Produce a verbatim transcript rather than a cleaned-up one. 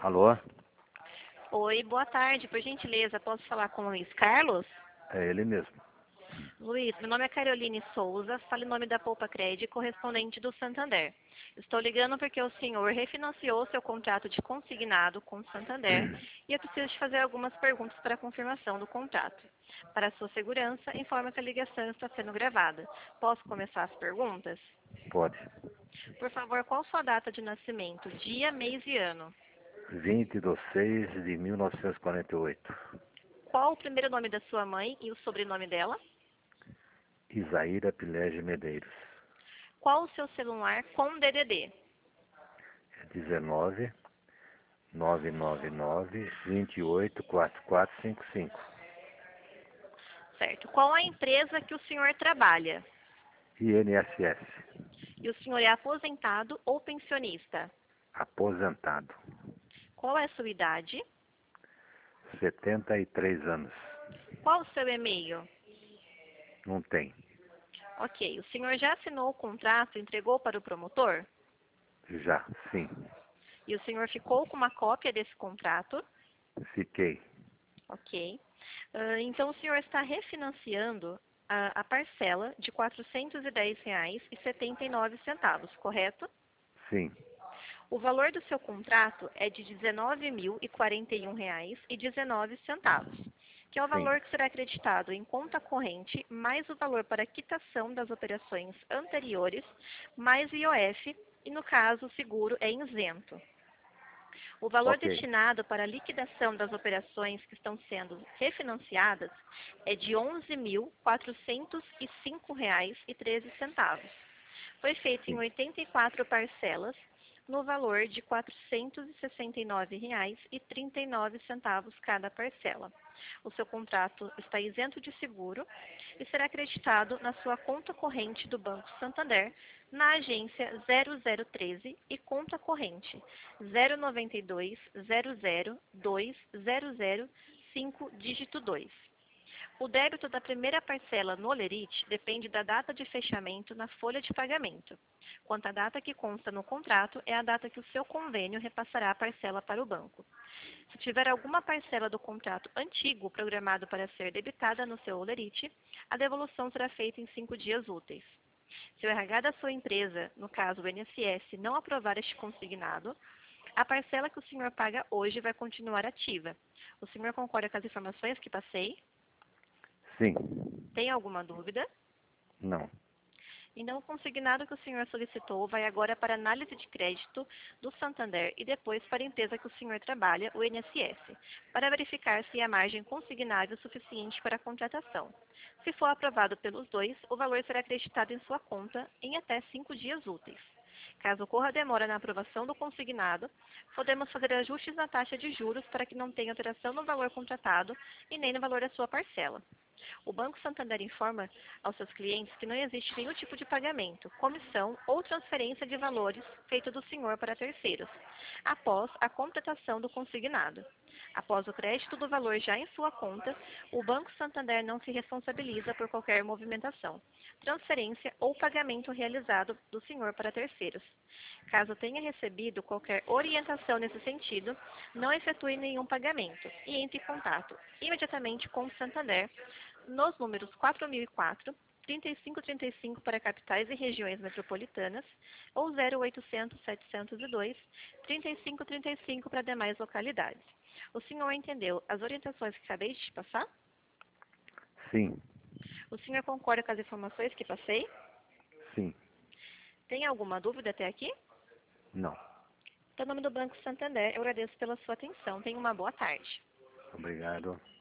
Alô? Oi, boa tarde. Por gentileza, posso falar com o Luiz Carlos? É ele mesmo. Luiz, meu nome é Caroline Souza, falo em nome da Poupa Cred, correspondente do Santander. Estou ligando porque o senhor refinanciou seu contrato de consignado com o Santander e eu preciso de fazer algumas perguntas para a confirmação do contrato. Para sua segurança, informa que a ligação está sendo gravada. Posso começar as perguntas? Pode. Por favor, qual sua data de nascimento? Dia, mês e ano? vinte de seis de mil novecentos e quarenta e oito. Qual o primeiro nome da sua mãe e o sobrenome dela? Isaíra Pilege Medeiros. Qual o seu celular com D D D? É dezenove, nove nove nove, vinte e oito, quarenta e quatro cinquenta e cinco. Certo. Qual a empresa que o senhor trabalha? I N S S. E o senhor é aposentado ou pensionista? Aposentado. Qual é a sua idade? setenta e três anos. Qual o seu e-mail? Não tem. Ok. O senhor já assinou o contrato e entregou para o promotor? Já, sim. E o senhor ficou com uma cópia desse contrato? Fiquei. Ok. Ah, então o senhor está refinanciando a, a parcela de quatrocentos e dez reais e setenta e nove centavos, correto? Sim. O valor do seu contrato é de dezenove mil e quarenta e um reais e dezenove centavos, que é o Sim. valor que será acreditado em conta corrente mais o valor para quitação das operações anteriores mais I O F e, no caso, o seguro é isento. O valor Ok. destinado para a liquidação das operações que estão sendo refinanciadas é de onze mil quatrocentos e cinco reais e treze centavos. Foi feito em Sim. oitenta e quatro parcelas, no valor de quatrocentos e sessenta e nove reais e trinta e nove centavos cada parcela. O seu contrato está isento de seguro e será acreditado na sua conta corrente do Banco Santander, na agência zero zero treze e conta corrente zero nove dois zero zero dois zero zero cinco dígito dois. O débito da primeira parcela no Olerite depende da data de fechamento na folha de pagamento. Quanto à data que consta no contrato, é a data que o seu convênio repassará a parcela para o banco. Se tiver alguma parcela do contrato antigo programado para ser debitada no seu Olerite, a devolução será feita em cinco dias úteis. Se o R H da sua empresa, no caso o I N S S, não aprovar este consignado, a parcela que o senhor paga hoje vai continuar ativa. O senhor concorda com as informações que passei? Sim. Tem alguma dúvida? Não. Então, o consignado que o senhor solicitou vai agora para análise de crédito do Santander e depois para a empresa que o senhor trabalha, o I N S S, para verificar se há margem consignável suficiente para a contratação. Se for aprovado pelos dois, o valor será acreditado em sua conta em até cinco dias úteis. Caso ocorra demora na aprovação do consignado, podemos fazer ajustes na taxa de juros para que não tenha alteração no valor contratado e nem no valor da sua parcela. O Banco Santander informa aos seus clientes que não existe nenhum tipo de pagamento, comissão ou transferência de valores feito do senhor para terceiros, após a completação do consignado. Após o crédito do valor já em sua conta, o Banco Santander não se responsabiliza por qualquer movimentação, transferência ou pagamento realizado do senhor para terceiros. Caso tenha recebido qualquer orientação nesse sentido, não efetue nenhum pagamento e entre em contato imediatamente com o Santander nos números quatro mil e quatro, trinta e cinco trinta e cinco para capitais e regiões metropolitanas ou zero oitocentos, setecentos e dois, trinta e cinco trinta e cinco para demais localidades. O senhor entendeu as orientações que acabei de te passar? Sim. O senhor concorda com as informações que passei? Sim. Tem alguma dúvida até aqui? Não. Em nome do Banco Santander, eu agradeço pela sua atenção. Tenha uma boa tarde. Obrigado.